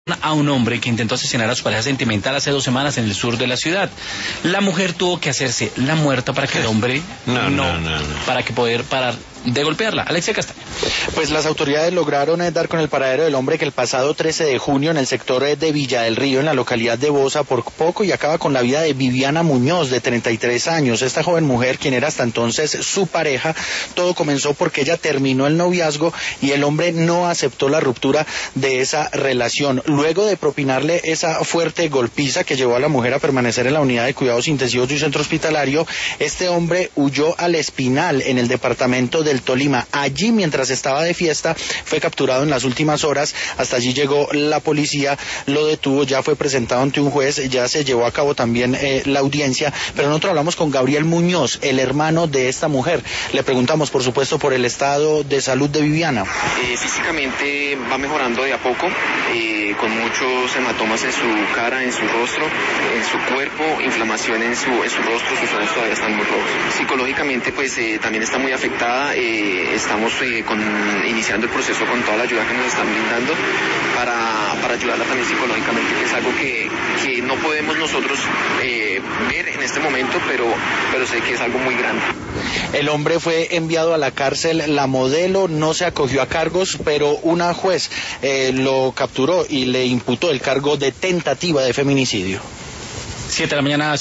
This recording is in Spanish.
A un hombre que intentó asesinar a su pareja sentimental hace 2 semanas en el sur de la ciudad. La mujer tuvo que hacerse la muerta para que el hombre para que poder parar de golpearla. Alexia Castaño. Pues las autoridades lograron dar con el paradero del hombre que el pasado 13 de junio en el sector de Villa del Río, en la localidad de Bosa, por poco y acaba con la vida de Viviana Muñoz, de 33 años. Esta joven mujer, quien era hasta entonces su pareja, todo comenzó porque ella terminó el noviazgo y el hombre no aceptó la ruptura de esa relación. Luego de propinarle esa fuerte golpiza que llevó a la mujer a permanecer en la unidad de cuidados intensivos de un centro hospitalario, este hombre huyó al Espinal, en el departamento del Tolima. Allí, mientras estaba de fiesta, fue capturado en las últimas horas. Hasta allí llegó la policía, lo detuvo, ya fue presentado ante un juez, ya se llevó a cabo también la audiencia. Pero nosotros hablamos con Gabriel Muñoz, el hermano de esta mujer. Le preguntamos, por supuesto, por el estado de salud de Viviana. Físicamente va mejorando de a poco, con muchos hematomas en su cara, en su rostro, en su cuerpo, inflamación en su rostro, sus ojos todavía están muy rojos. Psicológicamente pues también está muy afectada, estamos iniciando el proceso con toda la ayuda que nos están brindando para ayudarla también psicológicamente, que es algo que no podemos nosotros ver en este momento, pero sé que es algo muy grande. El hombre fue enviado a la cárcel La Modelo, no se acogió a cargos, pero una juez lo capturó y le imputó el cargo de tentativa de feminicidio. 7 de la mañana.